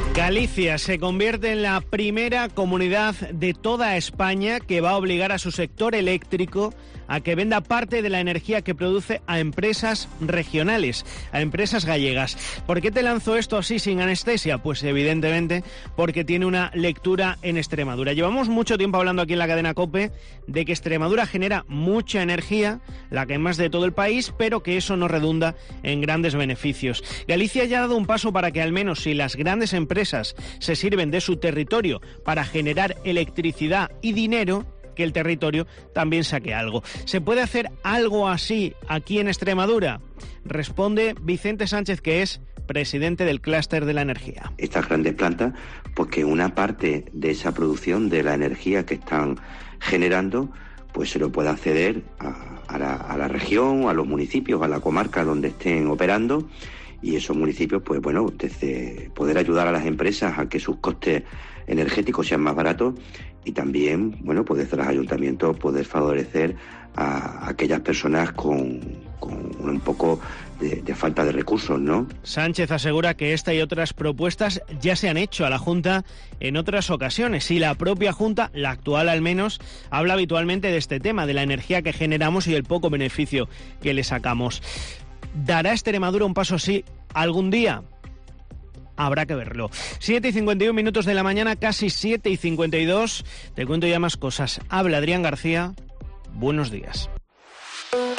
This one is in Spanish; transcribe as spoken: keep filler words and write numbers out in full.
Galicia se convierte en la primera comunidad de toda España que va a obligar a su sector eléctrico a que venda parte de la energía que produce a empresas regionales, a empresas gallegas. ¿Por qué te lanzo esto así sin anestesia? Pues evidentemente porque tiene una lectura en Extremadura. Llevamos mucho tiempo hablando aquí en la cadena COPE de que Extremadura genera mucha energía, la que más de todo el país, pero que eso no redunda en grandes beneficios. Galicia ya ha dado un paso para que al menos si las grandes empresas se sirven de su territorio para generar electricidad y dinero, que el territorio también saque algo. ¿Se puede hacer algo así aquí en Extremadura? Responde Vicente Sánchez, que es presidente del clúster de la energía. Estas grandes plantas, porque una parte de esa producción de la energía que están generando, pues se lo puede acceder a, a, la, a la región, a los municipios, a la comarca donde estén operando, y esos municipios, pues bueno, desde poder ayudar a las empresas a que sus costes energéticos sean más baratos, y también, bueno, pues desde los ayuntamientos poder favorecer a, a aquellas personas con, con un poco de, de falta de recursos, ¿no? Sánchez asegura que esta y otras propuestas ya se han hecho a la Junta en otras ocasiones, y la propia Junta, la actual al menos, habla habitualmente de este tema, de la energía que generamos y el poco beneficio que le sacamos. ¿Dará Extremadura un paso así algún día? Habrá que verlo. siete y cincuenta y un minutos de la mañana, casi siete y cincuenta y dos. Te cuento ya más cosas. Habla Adrián García. Buenos días.